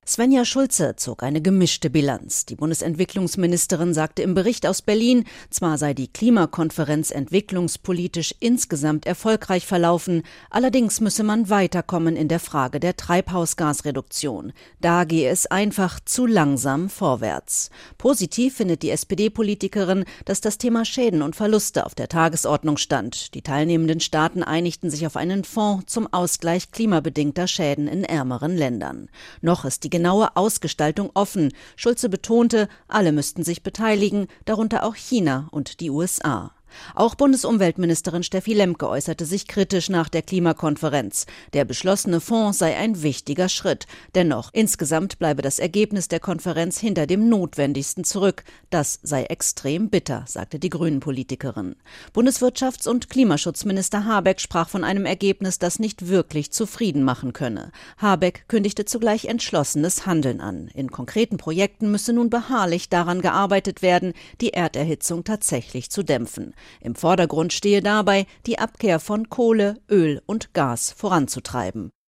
Svenja Schulze zog eine gemischte Bilanz. Die Bundesentwicklungsministerin sagte im Bericht aus Berlin, zwar sei die Klimakonferenz entwicklungspolitisch insgesamt erfolgreich verlaufen, allerdings müsse man weiterkommen in der Frage der Treibhausgasreduktion. Da gehe es einfach zu langsam vorwärts. Positiv findet die SPD-Politikerin, dass das Thema Schäden und Verluste auf der Tagesordnung stand. Die teilnehmenden Staaten einigten sich auf einen Fonds zum Ausgleich klimabedingter Schäden in ärmeren Ländern. Noch ist die genaue Ausgestaltung offen. Schulze betonte, alle müssten sich beteiligen, darunter auch China und die USA. Auch Bundesumweltministerin Steffi Lemke äußerte sich kritisch nach der Klimakonferenz. Der beschlossene Fonds sei ein wichtiger Schritt. Dennoch, insgesamt bleibe das Ergebnis der Konferenz hinter dem Notwendigsten zurück. Das sei extrem bitter, sagte die Grünen-Politikerin. Bundeswirtschafts- und Klimaschutzminister Habeck sprach von einem Ergebnis, das nicht wirklich zufrieden machen könne. Habeck kündigte zugleich entschlossenes Handeln an. In konkreten Projekten müsse nun beharrlich daran gearbeitet werden, die Erderhitzung tatsächlich zu dämpfen. Im Vordergrund stehe dabei, die Abkehr von Kohle, Öl und Gas voranzutreiben.